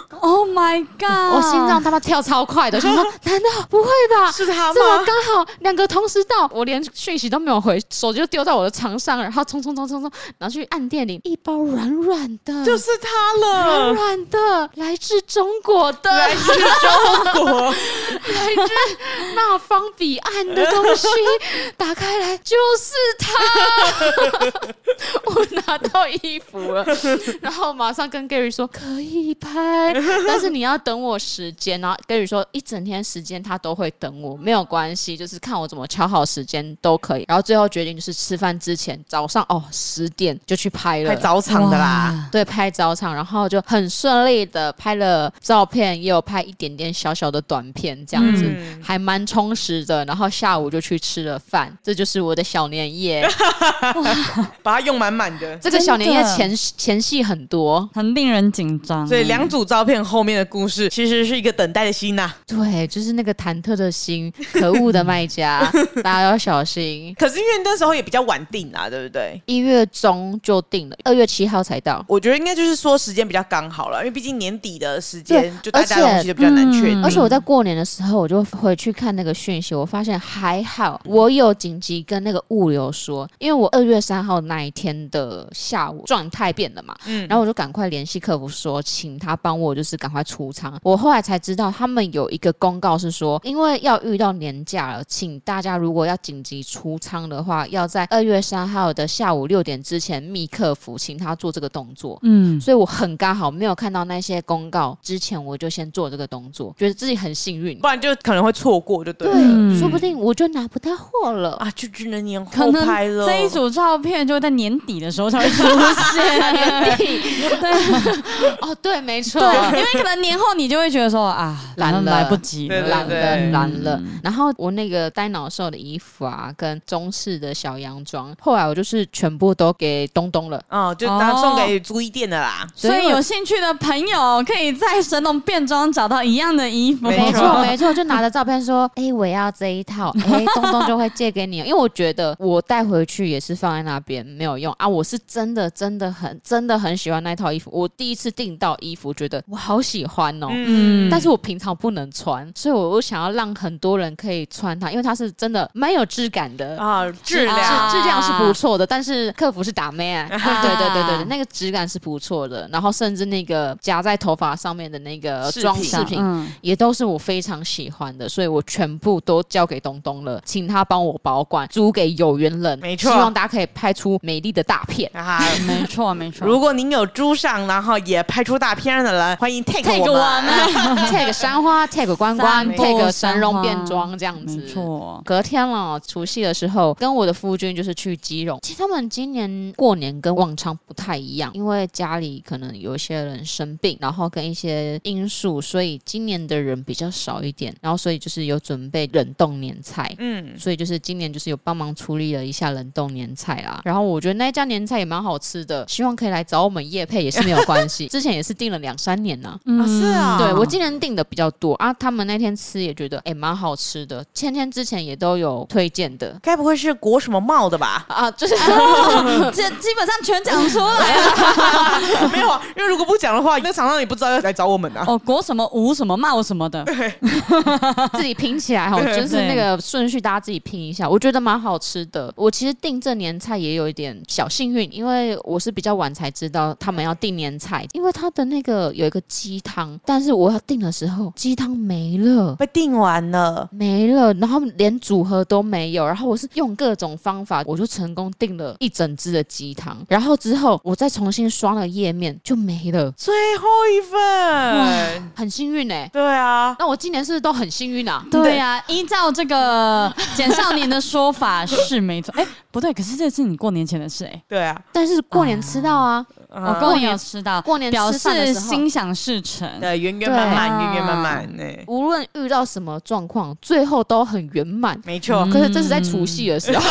Oh my god！ 我心脏他妈跳超快的，我想说难道不会吧？ 是他吗？ 这么刚好2个同时到，我连讯息都没有回，手机就丢在我的床上，然后冲，然后去按电铃，一包软软的， 就是他了， 软软的，来自中国的， 来自中国， 来自那方彼岸的东西，打开来就是他。我拿到衣服了，然后马上跟 Gary 说可以拍，但是你要等我时间。然后 Gary 说一整天时间他都会等我，没有关系，就是看我怎么敲好时间都可以。然后最后决定就是吃饭之前早上10点就去拍了， 拍早场的啦， 对，拍早场，然后就很顺利的拍了照片，也有拍一点点小小的短片，这样子，还蛮充实的。然后下午就去吃了饭，这就是我的小年夜， 把它用满满的。 这个小年夜前戏很多， 很令人紧张。 所以2组照片后面的故事，其实是一个等待的心呐。 对，就是那个忐忑的心，可恶的卖家，大家要小心。 可是因为那时候也比较晚定啦，对不对 ？1月中就定了，2月7号才到。 我觉得应该就是说时间比较刚好了，因为毕竟年底的时间，就大家东西就比较难确定。 而且我在过年的时候，我就回去看那个讯息，我发现还好，我有紧急跟那个物流说，因为我2月3号那一天的下午状态变了嘛，然后我就赶快联系客服说，请他帮我就是赶快出仓。我后来才知道，他们有一个公告是说，因为要遇到年假了，请大家如果要紧急出仓的话，要在2月3号的下午6点之前密客服，请他做这个动作。所以我很刚好没有看到那些公告之前，我就先做这个动作，觉得自己很幸运， 不然就可能会错过，就对了。 对，说不定我就拿不到货了啊，就只能年后拍了。 这一组照片就会在年底的时候才会出现。 年底，对，哦，对，没错， 对，因为可能年后你就会觉得说啊， 懒了， 来不及了， 懒了。然后我那个呆脑兽的衣服啊，跟中式的小洋装，后来我就是全部都给东东了， 就当送给租衣店的啦。 所以有兴趣的朋友可以在神农变装找到一样的衣服。 没错，就拿着照片说，我要这一套，东东就会借给你，因为我觉得我带回去也是放在那边没有用啊。我是真的很喜欢那套衣服，我第一次订到衣服，觉得我好喜欢哦，但是我平常不能穿，所以我想要让很多人可以穿它，因为它是真的蛮有质感的啊，质量是不错的，但是客服是打妹啊，对，那个质感是不错的，然后甚至那个夹在头发上面的那个装饰品也都是我非常喜欢的，所以我全部都交给东东了，请他帮我保管，租给有缘人， 没错， 希望大家可以拍出美丽的大片啊， 没错。 如果您有租上，然后也拍出大片的人，欢迎 tag 我们 ，tag 山花 ，tag 关关 ，tag 神龙变装这样子。 没错。 隔天了，除夕的时候，跟我的夫君就是去基隆。其实他们今年过年跟往常不太一样，因为家里可能有一些人生病，然后跟一些因素，所以今年的人比较少一点。然后所以就是有准备冷冻年菜，所以就是今年就是有帮忙处理了一下冷冻年菜啦。然后我觉得那一家年菜也蛮好吃的，希望可以来找我们业配也是没有关系。之前也是订了2-3年呢， 是啊， 对我今年订的比较多啊。他们那天吃也觉得蛮好吃的，芊之前也都有推荐的。 该不会是国什么帽的吧？ 啊，就是这基本上全讲出来了。 没有啊，因为如果不讲的话，那个厂商也不知道要来找我们啊。 国什么吴什么茂什么的， 对， 自己拼起来哈，就是那个顺序大家自己拼一下，我觉得蛮好吃的。我其实订这年菜也有一点小幸运，因为我是比较晚才知道他们要订年菜，因为他的那个有一个鸡汤，但是我要订的时候鸡汤没了， 被订完了， 没了，然后连组合都没有，然后我是用各种方法，我就成功订了1整支的鸡汤，然后之后我再重新刷了页面就没了， 最后一份， 很幸运欸。 对啊， 那我今年是不是都很幸运啊？ 对啊，依照这个简少年的说法是没错。不对，可是这是你过年前的事对啊， 但是过年吃到啊， 我过年有吃到， 过年表吃饭的时候示心想事成， 对，圆圆满满，圆圆满满无论遇到什么状况，最后都很圆满。 没错， 可是这是在除夕的时候，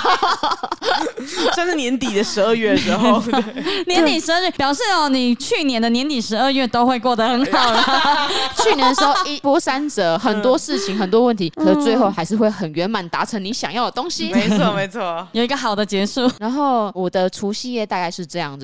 算是年底的12月的时候， 年底12月表示你去年的年底12月都会过得很好了。 去年的时候一波三折，很多事情很多问题，可是最后还是会很圆满达成你想要的东西。 没错没错， 有一个好的结束。 然后我的除夕夜大概是这样子，就是吃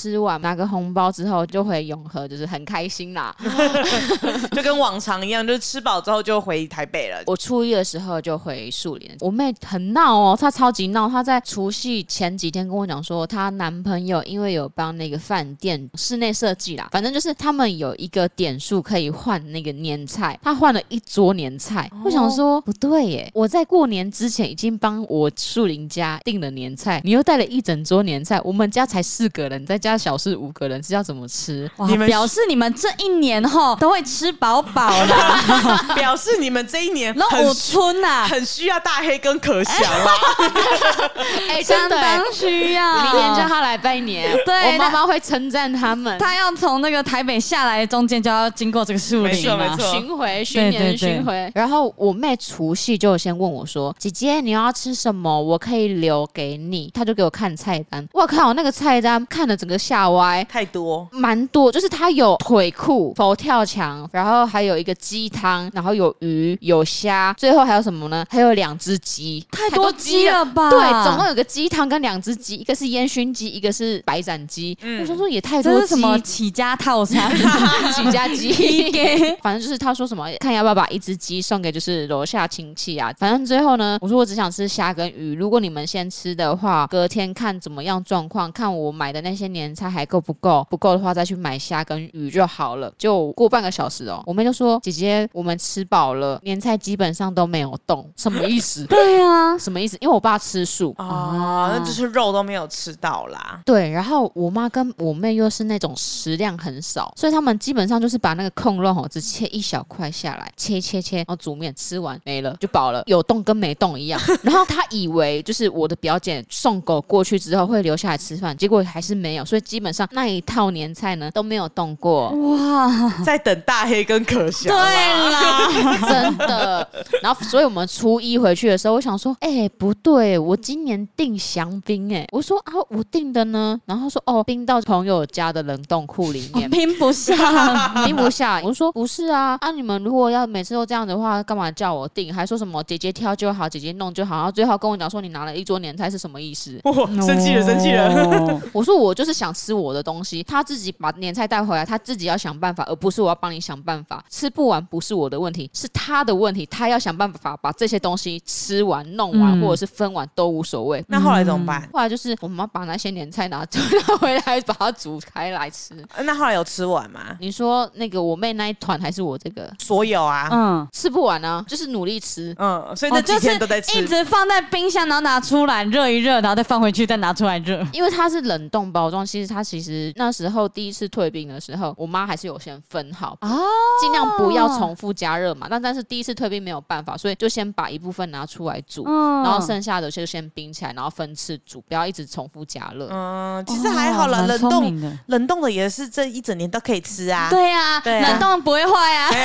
吃完拿个红包之后就回永和，就是很开心啦。 就跟往常一样，就是吃饱之后就回台北了。 我初一的时候就回树林，我妹很闹哦，她超级闹。她在除夕前几天跟我讲说，她男朋友因为有帮那个饭店室内设计啦，反正就是他们有一个点数可以换那个年菜，她换了一桌年菜。我想说不对耶，我在过年之前已经帮我树林家订了年菜，你又带了一整桌年菜，我们家才4个人，再加小事5个人，是要怎么吃？ 你们表示你们这一年后都会吃饱饱啦， 表示你们这一年那5村呐， 很需要大黑跟可翔啦。 真的相当需要。 明年叫他来拜年， 对， 我妈妈会称赞他们。 他要从那个台北下来，中间就要经过这个树林嘛， 没错巡年巡回。然后我妹除夕就先问我说：“姐姐，你要吃什么？我可以留给你。”她就给我看菜单，我靠，那个菜单看了整个吓歪， 太多， 蛮多，就是它有腿裤、佛跳墙，然后还有一个鸡汤，然后有鱼、有虾，最后还有什么呢？还有2只鸡， 太多鸡了吧？ 对，总共有个鸡汤跟2只鸡，一个是烟熏鸡，一个是白斩鸡。我想说也太多鸡， 这是什么起家套餐？ 起家鸡，反正就是他说什么看要不要把1只鸡送给就是楼下亲戚啊。反正最后呢，我说我只想吃虾跟鱼，如果你们先吃的话，隔天看怎么样状况，看我买的那些年菜还够不够，不够的话再去买虾跟鱼就好了。就过半个小时哦，我妹就说姐姐我们吃饱了，年菜基本上都没有动，什么意思？ 对啊， 什么意思？因为我爸吃素那就是肉都没有吃到啦。 对，然后我妈跟我妹又是那种食量很少，所以他们基本上就是把那个控肉只切一小块下来，切，然后煮面吃完没了就饱了，有动跟没动一样。然后他以为就是我的表姐送狗过去之后会留下来吃饭，结果还是没有，所以基本上那一套年菜呢都没有动过。 哇， 在等大黑跟可翔。 对啦， 真的。然后所以我们初一回去的时候，我想说，不对，我今年订香槟我说啊，我订的呢，然后说冰到朋友家的冷冻库里面， 拼不下， 拼不下。我说不是啊，你们如果要每次都这样的话，干嘛叫我订？还说什么姐姐挑就好，姐姐弄就好，然后最后跟我讲说你拿了1桌年菜是什么意思？ 生气了！ 我说我就是想吃我的东西，他自己把年菜带回来，他自己要想办法，而不是我要帮你想办法。吃不完不是我的问题，是他的问题，他要想办法把这些东西吃完、弄完，或者是分完都无所谓。 那后来怎么办？ 后来就是我妈把那些年菜拿回来，把它煮开来吃。 那后来有吃完吗？ 你说那个我妹那一团还是我这个？ 所有啊， 吃不完啊，就是努力吃。 所以那几天都在吃， 一直放在冰箱，然后拿出来热一热，然后再放回去，再拿出来热。 因为它是冷冻包装，其实那时候第一次退冰的时候，我妈还是有先分好，尽量不要重复加热嘛。但是第一次退冰没有办法，所以就先把一部分拿出来煮，然后剩下的就先冰起来，然后分次煮，不要一直重复加热。 其实还好了，冷冻的也是这一整年都可以吃啊。 对啊，冷冻不会坏啊。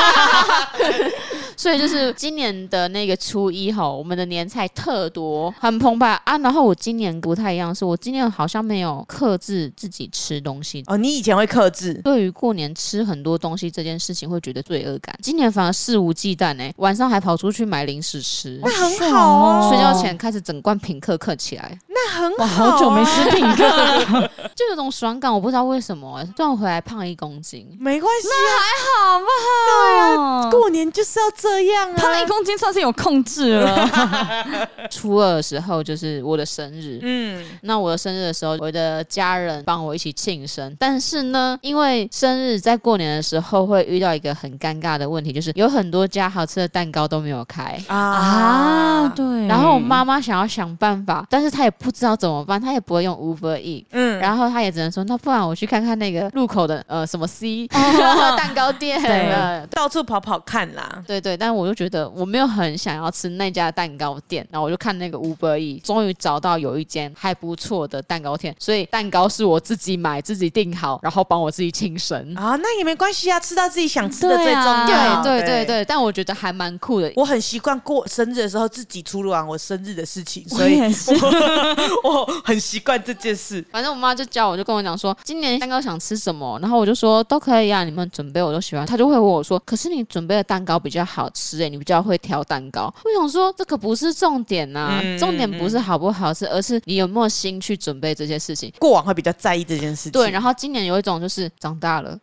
所以就是今年的那个初一我们的年菜特多，很澎湃啊。然后我今年不太一样，是我今年好像没有克制自己吃东西。 你以前会克制？ 对于过年吃很多东西这件事情会觉得罪恶感，今年反而肆无忌惮晚上还跑出去买零食吃， 那很好哦。 睡觉前开始整罐品客嗑起来， 那很好。 好久没吃品客了， 就有种爽感，我不知道为什么虽然我回来胖1公斤， 没关系， 那还好不好？ 对啊，过年就是要这样啊， 胖1公斤算是有控制了。 初2的时候就是我的生日，那我的生日的时候，我的家人帮我一起庆生，但是呢，因为生日在过年的时候会遇到一个很尴尬的问题，就是有很多家好吃的蛋糕都没有开对。 然后我妈妈想要想办法，但是她也不知道怎么办，她也不会用 Uber Eats，然后她也只能说，那不然我去看看那个路口的什么 C 蛋糕店， 到处跑跑看啦。 对，但我就觉得我没有很想要吃那家蛋糕店，然后我就看那个 Uber Eats，终于找到有一间还不错的蛋糕店，所以蛋糕是我自己买自己订好，然后帮我自己庆生那也没关系啊，吃到自己想吃的最重要。 对，但我觉得还蛮酷的。 我很习惯过生日的时候自己处理完我生日的事情，所以我很习惯这件事。 反正我妈妈就教我，就跟我讲说，今年蛋糕想吃什么，然后我就说都可以啊，你们准备我都喜欢。他就会问我说，可是你准备的蛋糕比较好吃你比较会挑蛋糕。我想说这个不是重点啊，重点不是好不好吃，而是你有没有心去准备这些事情。 过往会比较在意这件事情， 对，然后今年有一种就是长大了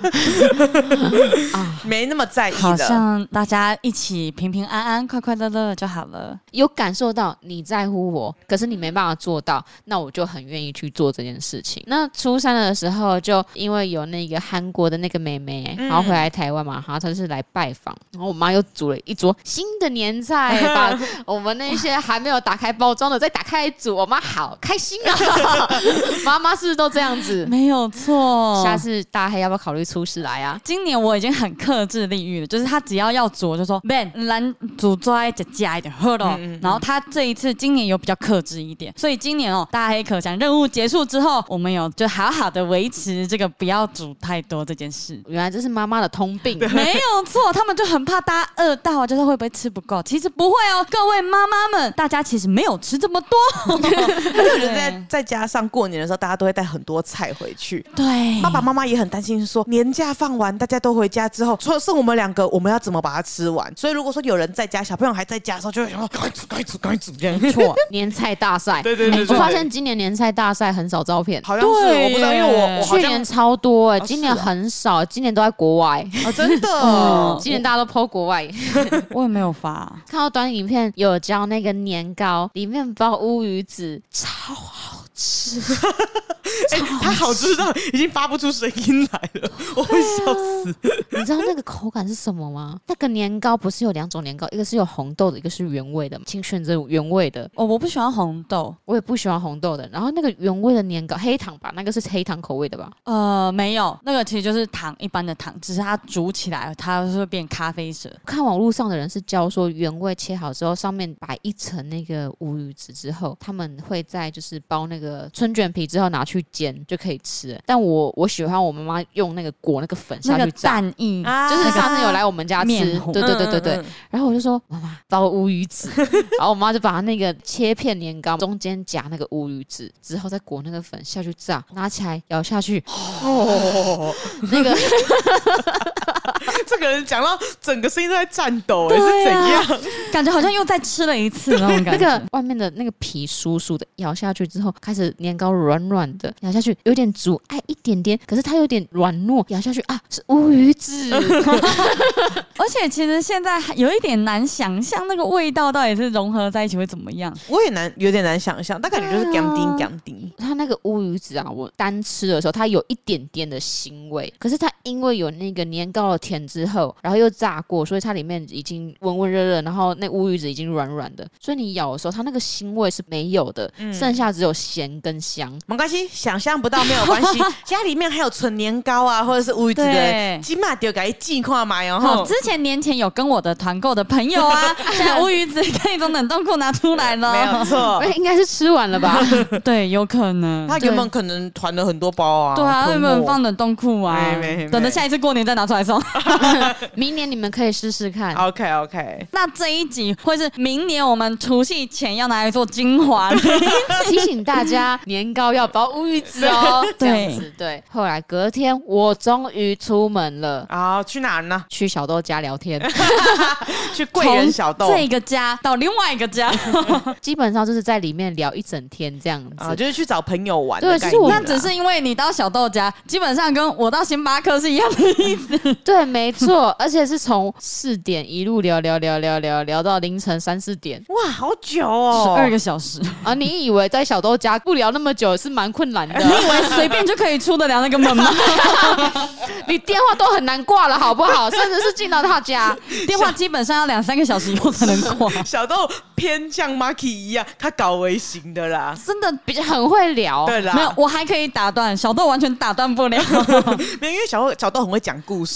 没那么在意的， 好像大家一起平平安安快快乐乐就好了。 有感受到你在乎我，可是你没办法做到，那我就很愿意去做这件事情。那初三的时候就因为有那个韩国的那个妹妹然后回来台湾嘛，然后她就是来拜访，然后我妈又煮了一桌新的年菜，把我们那些还没有打开包装的再打开来煮，我妈好开心啊妈妈是不是都这样子？ 没有错， 下次大黑要不要考虑出师来啊？ 今年我已经很克制力欲了，就是他只要煮，我就说 Ben 咱煮再加一点喝了。然后他这一次今年有比较克制一点，所以今年大黑可想任务结束之后，我们有就好好的维持这个不要煮太多这件事。 原来这是妈妈的通病， 没有错，他们就很怕大家饿到就是会不会吃不够，其实不会各位妈妈们，大家其实没有吃这么多而且我觉得再加上过年的时候，大家都会带很多菜回去， 对， 爸爸妈妈也很担心说年假放完大家都回家之后，除了剩我们2个，我们要怎么把它吃完？所以如果说有人在家，小朋友还在家的时候，就会想说赶快煮这样。 没错， 年菜大赛， 对， 我发现今年年菜大赛很少照片， 好像是我不知道，因为我好像去年超多今年很少，今年都在国外真的今年大家都 po 国外我也没有发。 看到短影片有教那个年糕，里面包乌鱼子，超好吃他好吃到已经发不出声音来了，我会笑死。 你知道那个口感是什么吗？那个年糕不是有2种年糕，一个是有红豆的，一个是原味的，请选择原味的。 我不喜欢红豆， 我也不喜欢红豆的。然后那个原味的年糕，黑糖吧，那个是黑糖口味的吧？ 没有，那个其实就是糖，一般的糖，只是它煮起来它会变咖啡色。 看网络上的人是教说原味切好之后，上面摆一层那个乌鱼子之后，他们会在就是包那个春卷皮之后拿去煎就可以吃。但我喜欢我妈妈用那个裹那个粉下去炸， 那个蛋液就是上次有来我们家吃，对。然后我就说妈妈包乌鱼子，然后我妈就把那个切片年糕中间夹那个乌鱼子，之后再裹那个粉下去炸，拿起来咬下去，那个这个人讲到整个声音都在颤抖，是怎样？ 感觉好像又再吃了一次那种感觉。 那个外面的那个皮酥酥的，咬下去之后开始年糕软软的，咬下去有点阻碍一点点，可是它有点软糯，咬下去是乌鱼子。 而且其实现在有一点难想象那个味道到底是融合在一起会怎么样。 我也有点难想象，但感觉就是干丁。 它那个乌鱼子我单吃的时候它有一点点的腥味，可是它因为有那个年糕的甜之后，然后又炸过，所以它里面已经温温热热，然后那乌鱼子已经软软的，所以你咬的时候它那个腥味是没有的，剩下只有咸跟香。 没关系，想象不到没有关系家里面还有纯年糕或者是乌鱼子的，起码就给寄看嘛之前年前有跟我的团购的朋友现在乌鱼子可以从冷冻库拿出来了， 没有错应该是吃完了吧对，有可能他原本可能团了很多包对他原本放冷冻库等着下一次过年再拿出来送明年你们可以试试看。 OK 那这一集会是明年我们除夕前要拿来做精华提醒大家年糕要包乌鱼子这样子。对，后来隔天我终于出门了去哪呢？ 去小豆家聊天去贵人小豆， 从这个家到另外一个家基本上就是在里面聊一整天这样子就是去找朋友玩的对， 概念。 那只是因为你到小豆家基本上跟我到星巴克是一样的意思对，没错，而且是从4点一路聊到凌晨3、4点， 哇，好久 12个小时你以为在小豆家不聊那么久是蛮困难的？ 你以为随便就可以出得了那个门吗你电话都很难挂了好不好？甚至是进到他家电话基本上要2、3个小时以后才能挂小豆偏像 Marky 一样，他搞微型的啦， 真的比较很会聊。 对啦， 没有，我还可以打断，小豆完全打断不了没有，因为小豆很会讲故事。 对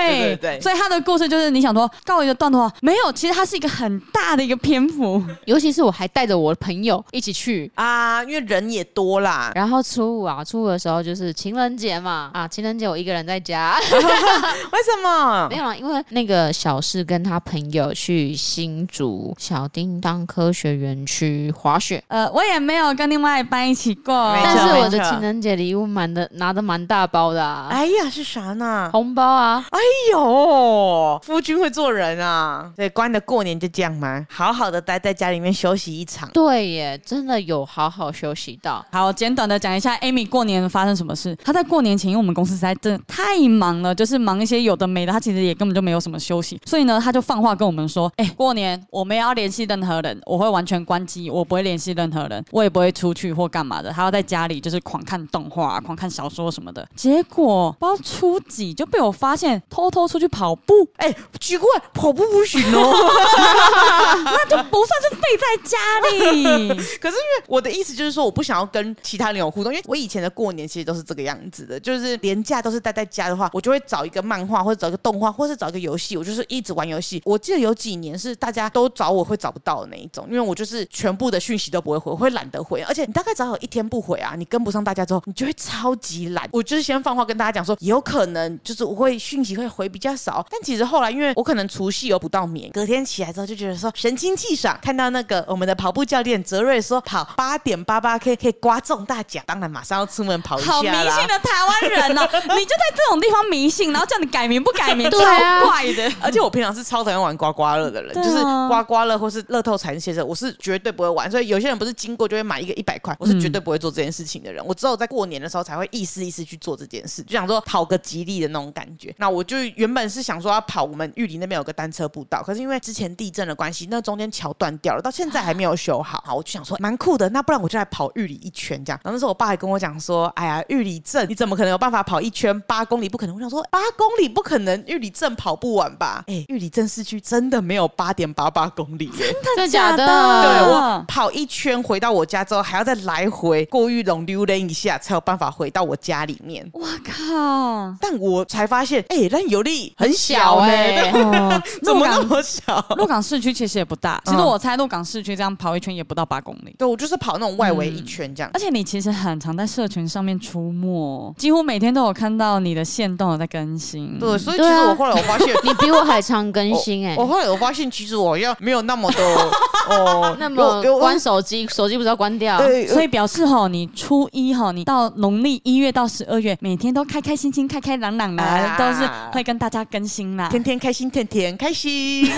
对，所以他的故事就是你想说告一个段落，没有，其实它是一个很大的一个篇幅， 尤其是我还带着我的朋友一起去啊，因为人也多啦。 然后初五的时候就是情人节嘛，情人节我一个人在家。 为什么？ 没有啦，因为那个小世跟他朋友去新竹小叮当科学园区滑雪。 我也没有跟另外一半一起过， 但是我的情人节礼物拿得蛮大包的啊。 哎呀，是啥呢？ 红包啊！ 哎呦，夫君会做人啊！对，关的过年就这样吗？好好的待在家里面休息一场。 对耶，真的有好好休息到。 好，简短的讲一下 Amy 过年发生什么事。她在过年前，因为我们公司实在真的太忙了，就是忙一些有的没的，她其实也根本就没有什么休息，所以呢，她就放话跟我们说，过年我们要联系任何人，我会完全关机，我不会联系任何人，我也不会出去或干嘛的，她要在家里就是狂看动画、狂看小说什么的。结果不知道初几就被我发现偷偷出去跑步， 奇怪，跑步不行哦， 那就不算是废在家里。 可是因为我的意思就是说，我不想要跟其他人有互动，因为我以前的过年其实都是这个样子的，就是连假都是待在家的话，我就会找一个漫画或者找一个动画，或者是找一个游戏，我就是一直玩游戏。我记得有几年是大家都找我会找不到的那一种，因为我就是全部的讯息都不会回，我会懒得回，而且你大概只要有一天不回啊，你跟不上大家之后，你就会超级懒。我就是先放话跟大家讲说，有可能就是我会讯息会回比较少，但其实后来因为我可能除夕有补到眠，隔天起来之后就觉得说神清气爽，看到那个我们的跑步教练泽瑞说跑8.88K 可以刮中大奖，当然马上要出门跑一下啦。 好迷信的台湾人哦，你就在这种地方迷信，然后叫你改名不改名， 对啊， 超怪的。 而且我平常是超讨厌玩刮刮乐的人，就是刮刮乐或是乐透彩先生，我是绝对不会玩。所以有些人不是经过就会买一个100块，我是绝对不会做这件事情的人。我只有在过年的时候才会意思去做这件事，就想说讨个吉利的那种感觉。那我就原本是想说要跑我们玉里那边有个单车步道，可是因为之前地震的关系，那中间桥断掉了，到现在还没有修好。好，我就想说蛮酷的，那不然我就来跑玉里一圈这样。然后那时候我爸还跟我讲说，哎呀，玉里镇你怎么可能有办法跑一圈8公里？不可能。我想说8公里不可能，玉里镇跑不完吧？玉里镇市区真的没有8.88公里耶， 真的假的？ 对，我跑一圈回到我家之后，还要再来回过玉龙溜达一下，才有办法回到我家里面。 哇靠！ 但我才发现，那游历很小怎么那么小？ 鹿港市区其实也不大，其实我猜鹿港市区这样跑一圈也不到8公里。 对，我就是跑那种外围一圈这样。 而且你其实很常在社群上面出没，几乎每天都有看到你的限动有在更新。 对，所以其实我后来我发现， 你比我还常更新我后来有发现，其实我要没有那么的那么关手机不是要关掉？ 对，所以表示你初一你到农历1月到12月，每天都开开心心、开开朗朗的，都是会跟大家更新啦， 天天开心，天天开心。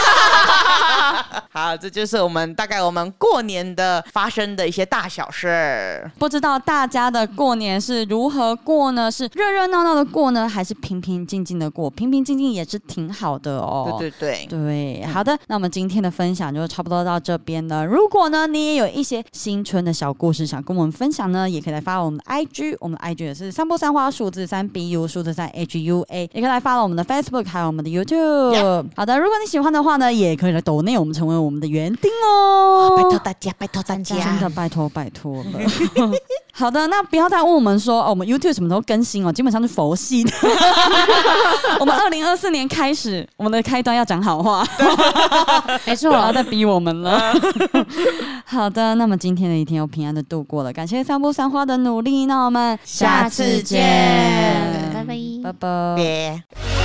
好，这就是我们过年的发生的一些大小事。 不知道大家的过年是如何过呢？是热热闹闹的过呢，还是平平静静的过？平平静静也是挺好的哦。对，好的，那我们今天的分享就差不多到这边了。如果呢你也有一些新春的小故事想跟我们分享呢，也可以来发我们的 IG， 我们的 IG 也是3波3花数字3 BU 数字3 HUA， 也可以来发我们的 Facebook 还有我们的 YouTube。好的，如果你喜欢的话呢，也可以来抖内我们成为我们的园丁哦。 拜托大家，拜托大家， 真的拜托了。好的，那不要再问我们说我们 YouTube 什么时候更新哦，基本上是佛系的。我们2024年开始，我们的开端要讲好话， 没错， 不要再逼我们了。好的，那么今天的一天又平安的度过了，感谢3波3花的努力，那我们下次见，拜拜， 拜拜。